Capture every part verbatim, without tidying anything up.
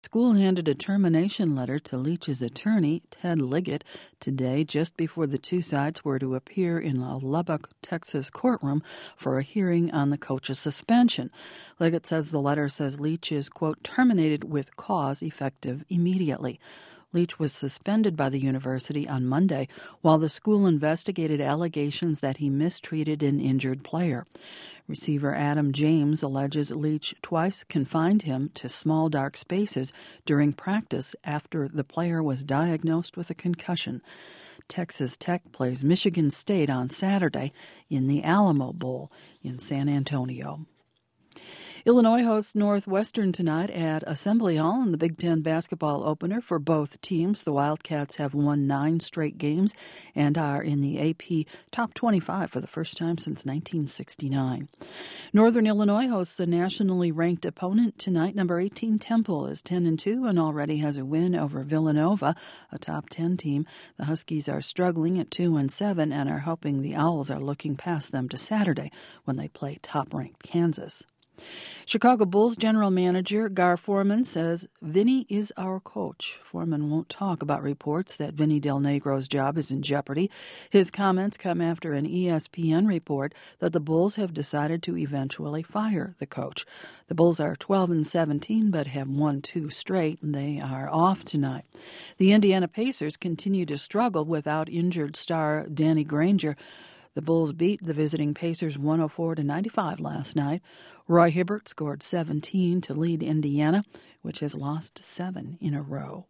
School handed a termination letter to Leach's attorney, Ted Liggett, today just before the two sides were to appear in a Lubbock, Texas courtroom for a hearing on the coach's suspension. Liggett says the letter says Leach is, quote, terminated with cause effective immediately. Leach was suspended by the university on Monday while the school investigated allegations that he mistreated an injured player. Receiver Adam James alleges Leach twice confined him to small dark spaces during practice after the player was diagnosed with a concussion. Texas Tech plays Michigan State on Saturday in the Alamo Bowl in San Antonio. Illinois hosts Northwestern tonight at Assembly Hall in the Big Ten basketball opener for both teams. The Wildcats have won nine straight games and are in the A P Top twenty-five for the first time since nineteen sixty-nine. Northern Illinois hosts a nationally ranked opponent tonight. Number eighteen Temple is ten and two and already has a win over Villanova, a top ten team. The Huskies are struggling at two and seven and are hoping the Owls are looking past them to Saturday when they play top-ranked Kansas. Chicago Bulls general manager Gar Forman says Vinny is our coach. Forman won't talk about reports that Vinny Del Negro's job is in jeopardy. His comments come after an E S P N report that the Bulls have decided to eventually fire the coach. The Bulls are twelve and seventeen but have won two straight, and they are off tonight. The Indiana Pacers continue to struggle without injured star Danny Granger. The Bulls beat the visiting Pacers one oh four to ninety-five last night. Roy Hibbert scored seventeen to lead Indiana, which has lost seven in a row.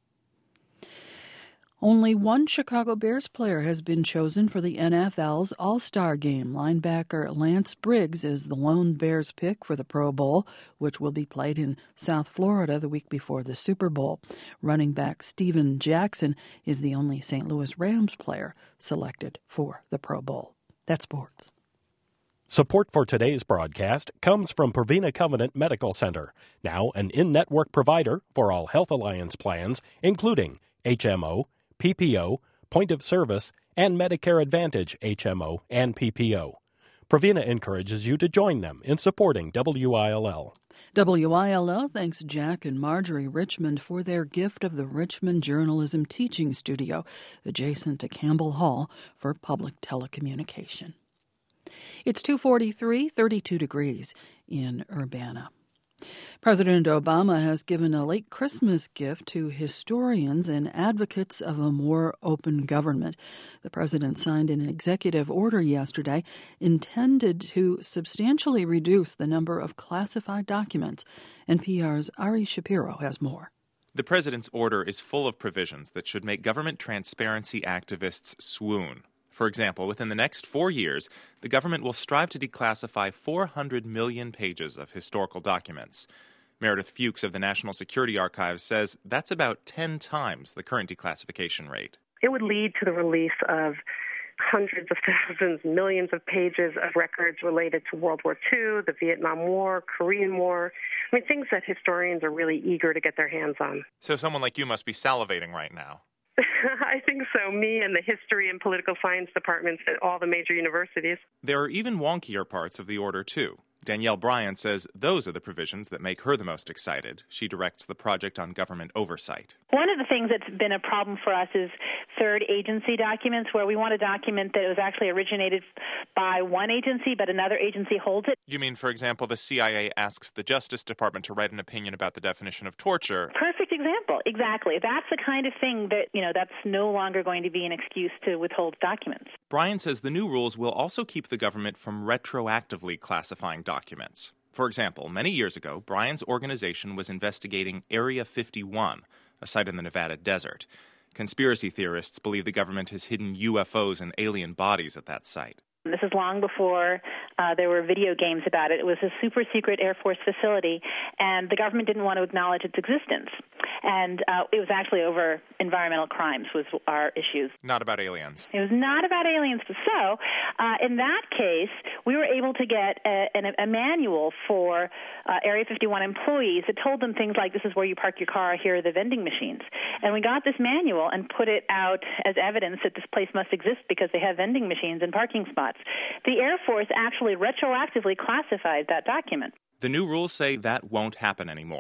Only one Chicago Bears player has been chosen for the N F L's All-Star Game. Linebacker Lance Briggs is the lone Bears pick for the Pro Bowl, which will be played in South Florida the week before the Super Bowl. Running back Steven Jackson is the only Saint Louis Rams player selected for the Pro Bowl. That's sports. Support for today's broadcast comes from Provena Covenant Medical Center, now an in-network provider for all Health Alliance plans, including H M O, P P O, Point of Service, and Medicare Advantage H M O and P P O. Provena encourages you to join them in supporting W I L L. W I L L thanks Jack and Marjorie Richmond for their gift of the Richmond Journalism Teaching Studio, adjacent to Campbell Hall for public telecommunication. It's two forty-three, thirty-two degrees in Urbana. President Obama has given a late Christmas gift to historians and advocates of a more open government. The president signed an executive order yesterday intended to substantially reduce the number of classified documents. N P R's Ari Shapiro has more. The president's order is full of provisions that should make government transparency activists swoon. For example, within the next four years, the government will strive to declassify four hundred million pages of historical documents. Meredith Fuchs of the National Security Archives says that's about ten times the current declassification rate. It would lead to the release of hundreds of thousands, millions of pages of records related to World War Two, the Vietnam War, Korean War. I mean, things that historians are really eager to get their hands on. So someone like you must be salivating right now. I think so. Me and the history and political science departments at all the major universities. There are even wonkier parts of the order, too. Danielle Bryant says those are the provisions that make her the most excited. She directs the Project on Government Oversight. One of the things that's been a problem for us is third agency documents, where we want a document that was actually originated by one agency, but another agency holds it. You mean, for example, the C I A asks the Justice Department to write an opinion about the definition of torture. Perfect example. Exactly. That's the kind of thing that, you know, that's no longer going to be an excuse to withhold documents. Brian says the new rules will also keep the government from retroactively classifying documents. For example, many years ago, Brian's organization was investigating Area fifty-one, a site in the Nevada desert. Conspiracy theorists believe the government has hidden U F Os and alien bodies at that site. This is long before uh, there were video games about it. It was a super secret Air Force facility, and the government didn't want to acknowledge its existence. And uh, it was actually over environmental crimes was our issues. Not about aliens. It was not about aliens. So uh, in that case, we were able to get a, a, a manual for uh, Area fifty-one employees that told them things like, this is where you park your car, here are the vending machines. And we got this manual and put it out as evidence that this place must exist because they have vending machines and parking spots. The Air Force actually retroactively classified that document. The new rules say that won't happen anymore.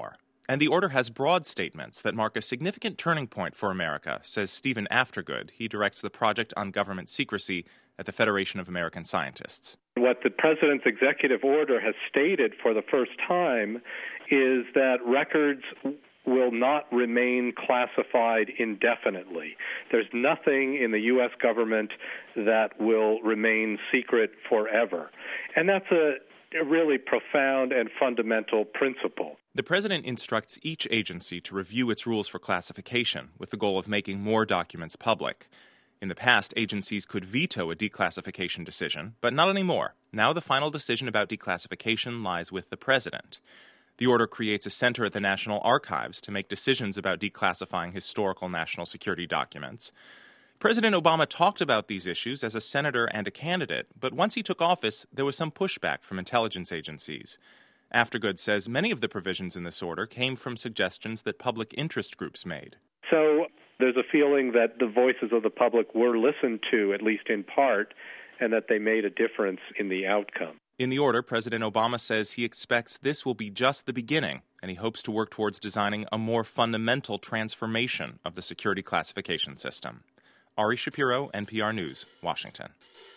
And the order has broad statements that mark a significant turning point for America, says Stephen Aftergood. He directs the Project on Government Secrecy at the Federation of American Scientists. What the president's executive order has stated for the first time is that records will not remain classified indefinitely. There's nothing in the U S government that will remain secret forever. And that's a a really profound and fundamental principle. The president instructs each agency to review its rules for classification with the goal of making more documents public. In the past, agencies could veto a declassification decision, but not anymore. Now the final decision about declassification lies with the president. The order creates a center at the National Archives to make decisions about declassifying historical national security documents. President Obama talked about these issues as a senator and a candidate, but once he took office, there was some pushback from intelligence agencies. Aftergood says many of the provisions in this order came from suggestions that public interest groups made. So there's a feeling that the voices of the public were listened to, at least in part, and that they made a difference in the outcome. In the order, President Obama says he expects this will be just the beginning, and he hopes to work towards designing a more fundamental transformation of the security classification system. Ari Shapiro, N P R News, Washington.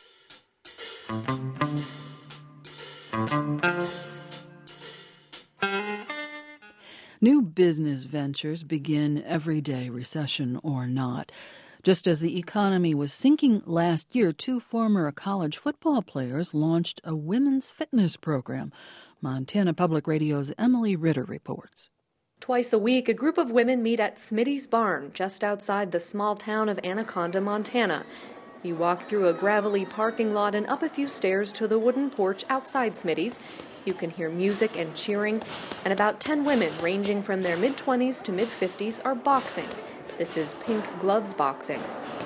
New business ventures begin every day, recession or not. Just as the economy was sinking last year, two former college football players launched a women's fitness program. Montana Public Radio's Emily Ritter reports. Twice a week, a group of women meet at Smitty's Barn, just outside the small town of Anaconda, Montana. You walk through a gravelly parking lot and up a few stairs to the wooden porch outside Smitty's. You can hear music and cheering, and about ten women, ranging from their mid-twenties to mid-fifties, are boxing. This is Pink Gloves boxing.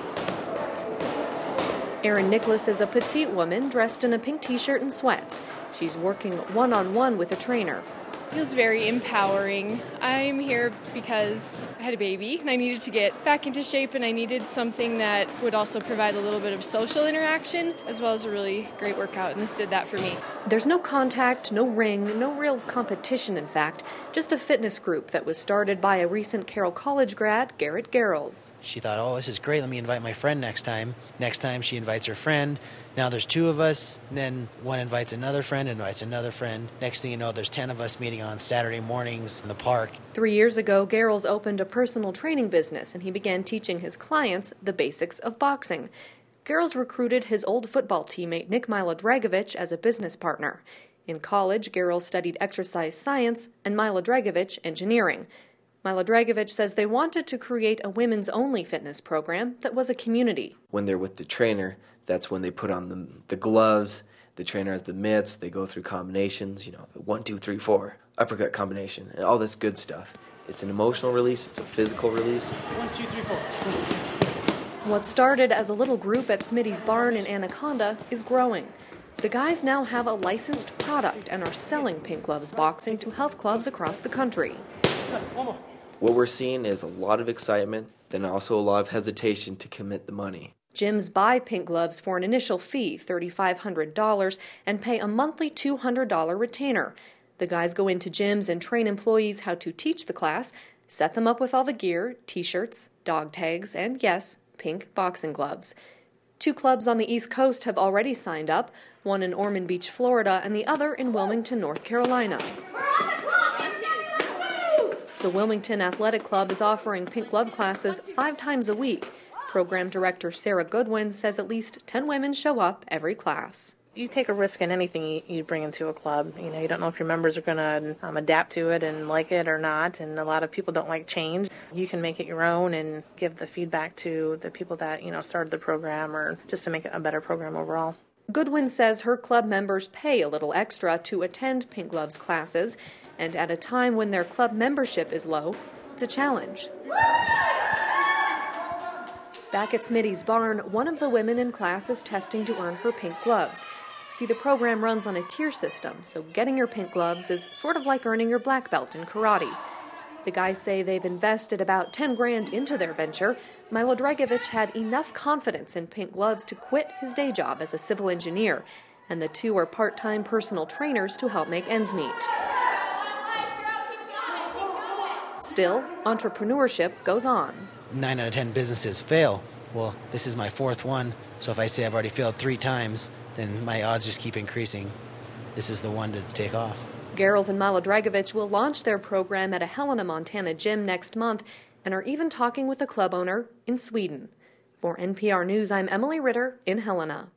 Erin Nicholas is a petite woman dressed in a pink t-shirt and sweats. She's working one-on-one with a trainer. Feels very empowering. I'm here because I had a baby and I needed to get back into shape, and I needed something that would also provide a little bit of social interaction as well as a really great workout, and this did that for me. There's no contact, no ring, no real competition, in fact, just a fitness group that was started by a recent Carroll College grad, Garrett Garrels. She thought, oh, this is great, let me invite my friend next time. Next time she invites her friend. Now there's two of us, and then one invites another friend, invites another friend. Next thing you know, there's ten of us meeting on Saturday mornings in the park. Three years ago, Garrels opened a personal training business, and he began teaching his clients the basics of boxing. Garrels recruited his old football teammate Nick Milo-Dragovich as a business partner. In college, Garrels studied exercise science, and Milo-Dragovich engineering. Milo-Dragovich says they wanted to create a women's-only fitness program that was a community. When they're with the trainer, that's when they put on the, the gloves, the trainer has the mitts, they go through combinations, you know, the one, two, three, four, uppercut combination, and all this good stuff. It's an emotional release, it's a physical release. One, two, three, four. What started as a little group at Smitty's Barn in Anaconda is growing. The guys now have a licensed product and are selling Pink Gloves boxing to health clubs across the country. What we're seeing is a lot of excitement, then also a lot of hesitation to commit the money. Gyms buy Pink Gloves for an initial fee, three thousand five hundred dollars, and pay a monthly two hundred dollars retainer. The guys go into gyms and train employees how to teach the class, set them up with all the gear, t-shirts, dog tags, and yes, pink boxing gloves. Two clubs on the East Coast have already signed up, one in Ormond Beach, Florida, and the other in Wilmington, North Carolina. The Wilmington Athletic Club is offering Pink Glove classes five times a week. Program director Sarah Goodwin says at least ten women show up every class. You take a risk in anything you bring into a club. You know, you don't know if your members are going to um, adapt to it and like it or not, and a lot of people don't like change. You can make it your own and give the feedback to the people that, you know, started the program, or just to make it a better program overall. Goodwin says her club members pay a little extra to attend Pink Gloves classes, and at a time when their club membership is low, it's a challenge. Back at Smitty's Barn, one of the women in class is testing to earn her pink gloves. See, the program runs on a tier system, so getting your pink gloves is sort of like earning your black belt in karate. The guys say they've invested about ten grand into their venture. Milo-Dragovich had enough confidence in pink gloves to quit his day job as a civil engineer, and the two are part-time personal trainers to help make ends meet. Still, entrepreneurship goes on. Nine out of ten businesses fail. Well, this is my fourth one, so if I say I've already failed three times, then my odds just keep increasing. This is the one to take off. Garrels and Mala Dragovic will launch their program at a Helena, Montana gym next month and are even talking with a club owner in Sweden. For N P R News, I'm Emily Ritter in Helena.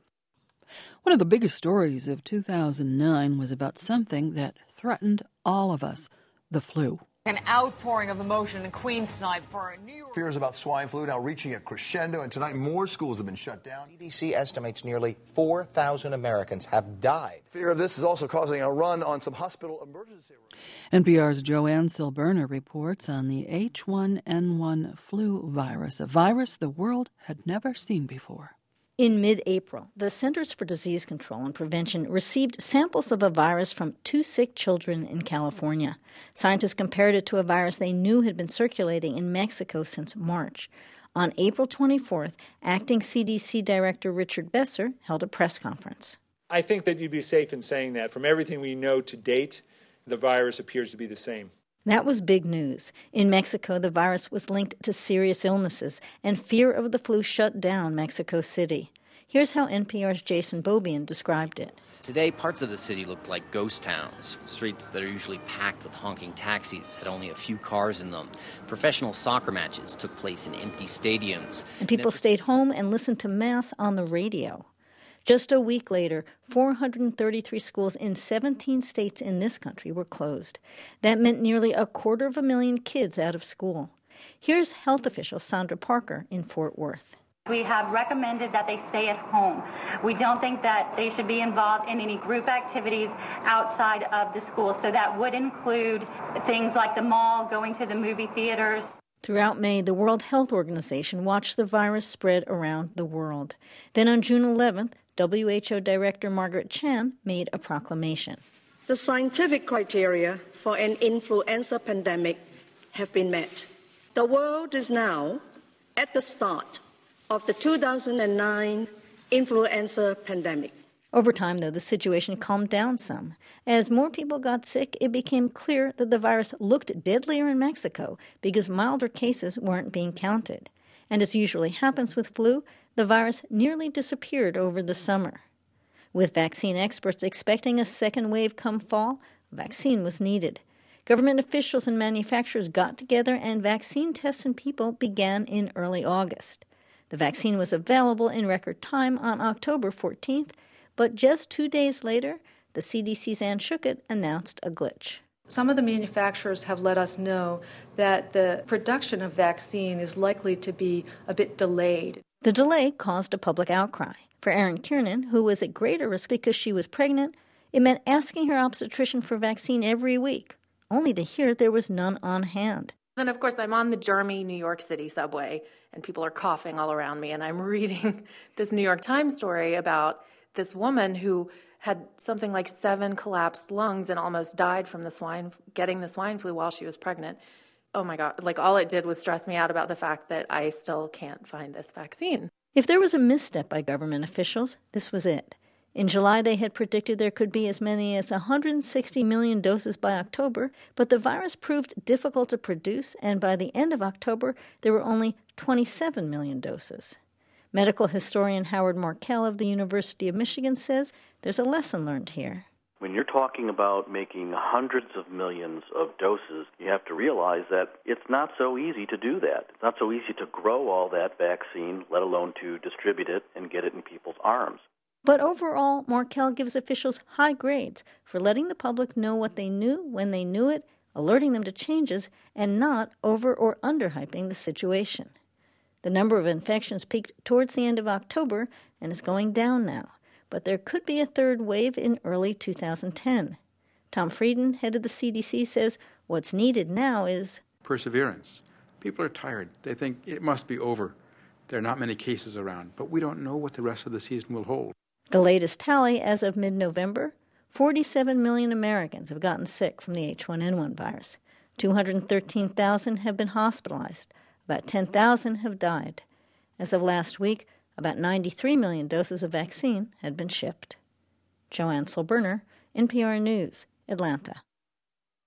One of the biggest stories of two thousand nine was about something that threatened all of us, the flu. An outpouring of emotion in Queens tonight for a New York... Fears about swine flu now reaching a crescendo, and tonight more schools have been shut down. C D C estimates nearly four thousand Americans have died. Fear of this is also causing a run on some hospital emergency rooms. N P R's Joanne Silberner reports on the H one N one flu virus, a virus the world had never seen before. In mid-April, the Centers for Disease Control and Prevention received samples of a virus from two sick children in California. Scientists compared it to a virus they knew had been circulating in Mexico since March. On April twenty-fourth, acting C D C Director Richard Besser held a press conference. I think that you'd be safe in saying that from everything we know to date, the virus appears to be the same. That was big news. In Mexico, the virus was linked to serious illnesses, and fear of the flu shut down Mexico City. Here's how N P R's Jason Beaubien described it. Today, parts of the city looked like ghost towns. Streets that are usually packed with honking taxis had only a few cars in them. Professional soccer matches took place in empty stadiums. And people stayed home and listened to Mass on the radio. Just a week later, four hundred thirty-three schools in seventeen states in this country were closed. That meant nearly a quarter of a million kids out of school. Here's health official Sandra Parker in Fort Worth. We have recommended that they stay at home. We don't think that they should be involved in any group activities outside of the school. So that would include things like the mall, going to the movie theaters. Throughout May, the World Health Organization watched the virus spread around the world. Then on June eleventh, W H O Director Margaret Chan made a proclamation. The scientific criteria for an influenza pandemic have been met. The world is now at the start of the two thousand nine influenza pandemic. Over time, though, the situation calmed down some. As more people got sick, it became clear that the virus looked deadlier in Mexico because milder cases weren't being counted. And as usually happens with flu, the virus nearly disappeared over the summer. With vaccine experts expecting a second wave come fall, a vaccine was needed. Government officials and manufacturers got together and vaccine tests in people began in early August. The vaccine was available in record time on October fourteenth, but just two days later, the C D C's Ann Schuchat announced a glitch. Some of the manufacturers have let us know that the production of vaccine is likely to be a bit delayed. The delay caused a public outcry. For Erin Kiernan, who was at greater risk because she was pregnant, it meant asking her obstetrician for vaccine every week, only to hear there was none on hand. Then, of course, I'm on the Jeremy, New York City subway, and people are coughing all around me, and I'm reading this New York Times story about this woman who had something like seven collapsed lungs and almost died from the swine, getting the swine flu while she was pregnant. Oh my God, like all it did was stress me out about the fact that I still can't find this vaccine. If there was a misstep by government officials, this was it. In July, they had predicted there could be as many as one hundred sixty million doses by October, but the virus proved difficult to produce, and by the end of October, there were only twenty-seven million doses. Medical historian Howard Markel of the University of Michigan says there's a lesson learned here. When you're talking about making hundreds of millions of doses, you have to realize that it's not so easy to do that. It's not so easy to grow all that vaccine, let alone to distribute it and get it in people's arms. But overall, Markel gives officials high grades for letting the public know what they knew when they knew it, alerting them to changes, and not over or underhyping the situation. The number of infections peaked towards the end of October and is going down now. But there could be a third wave in early two thousand ten. Tom Frieden, head of the C D C, says what's needed now is perseverance. People are tired. They think it must be over. There are not many cases around, but we don't know what the rest of the season will hold. The latest tally as of mid-November, forty-seven million Americans have gotten sick from the H one N one virus. two hundred thirteen thousand have been hospitalized. About ten thousand have died. As of last week, about ninety-three million doses of vaccine had been shipped. Joanne Silberner, N P R News, Atlanta.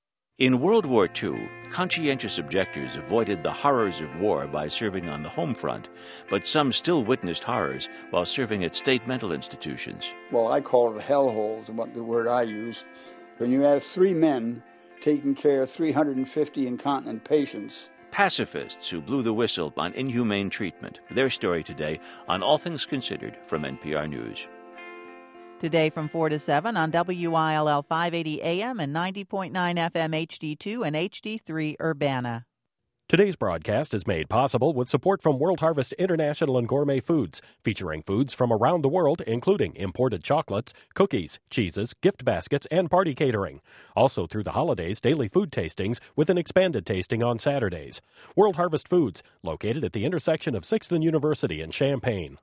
In World War Two, conscientious objectors avoided the horrors of war by serving on the home front, but some still witnessed horrors while serving at state mental institutions. Well, I call it hellholes, what the word I use. When you have three men taking care of three hundred fifty incontinent patients. Pacifists who blew the whistle on inhumane treatment. Their story today on All Things Considered from N P R News. Today from four to seven on W I L L five eighty A M and ninety point nine F M H D two and H D three Urbana. Today's broadcast is made possible with support from World Harvest International and Gourmet Foods, featuring foods from around the world, including imported chocolates, cookies, cheeses, gift baskets, and party catering. Also through the holidays, daily food tastings with an expanded tasting on Saturdays. World Harvest Foods, located at the intersection of sixth and University in Champaign.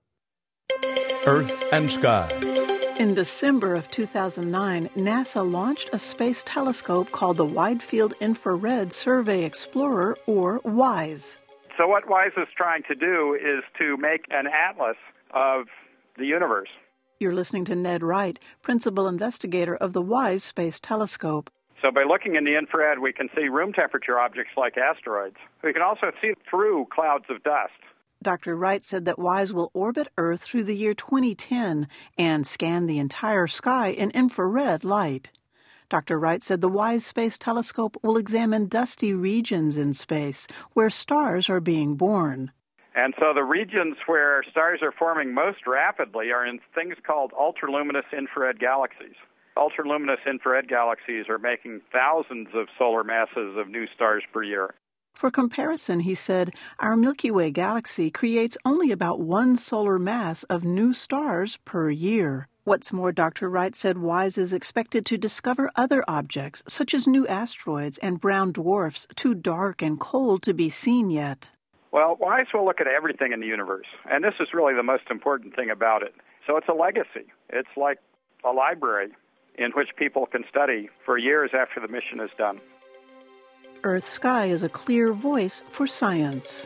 Earth and Sky. In December of two thousand nine, NASA launched a space telescope called the Wide Field Infrared Survey Explorer, or WISE. So what WISE is trying to do is to make an atlas of the universe. You're listening to Ned Wright, principal investigator of the WISE Space Telescope. So by looking in the infrared, we can see room temperature objects like asteroids. We can also see through clouds of dust. Doctor Wright said that WISE will orbit Earth through the year twenty ten and scan the entire sky in infrared light. Doctor Wright said the WISE Space Telescope will examine dusty regions in space where stars are being born. And so the regions where stars are forming most rapidly are in things called ultraluminous infrared galaxies. Ultraluminous infrared galaxies are making thousands of solar masses of new stars per year. For comparison, he said, our Milky Way galaxy creates only about one solar mass of new stars per year. What's more, Doctor Wright said WISE is expected to discover other objects, such as new asteroids and brown dwarfs, too dark and cold to be seen yet. Well, WISE will look at everything in the universe, and this is really the most important thing about it. So it's a legacy. It's like a library in which people can study for years after the mission is done. Earth Sky is a clear voice for science.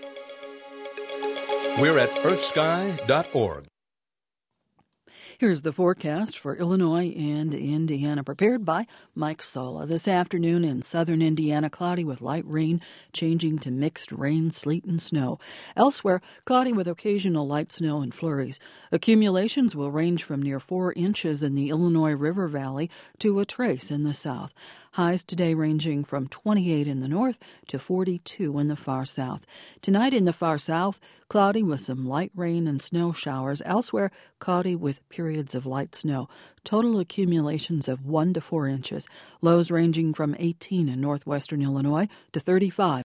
We're at earth sky dot org. Here's the forecast for Illinois and Indiana, prepared by Mike Sola. This afternoon in southern Indiana, cloudy with light rain, changing to mixed rain, sleet, and snow. Elsewhere, cloudy with occasional light snow and flurries. Accumulations will range from near four inches in the Illinois River Valley to a trace in the south. Highs today ranging from twenty-eight in the north to forty-two in the far south. Tonight in the far south, cloudy with some light rain and snow showers. Elsewhere, cloudy with periods of light snow. Total accumulations of one to four inches. Lows ranging from eighteen in northwestern Illinois to thirty-five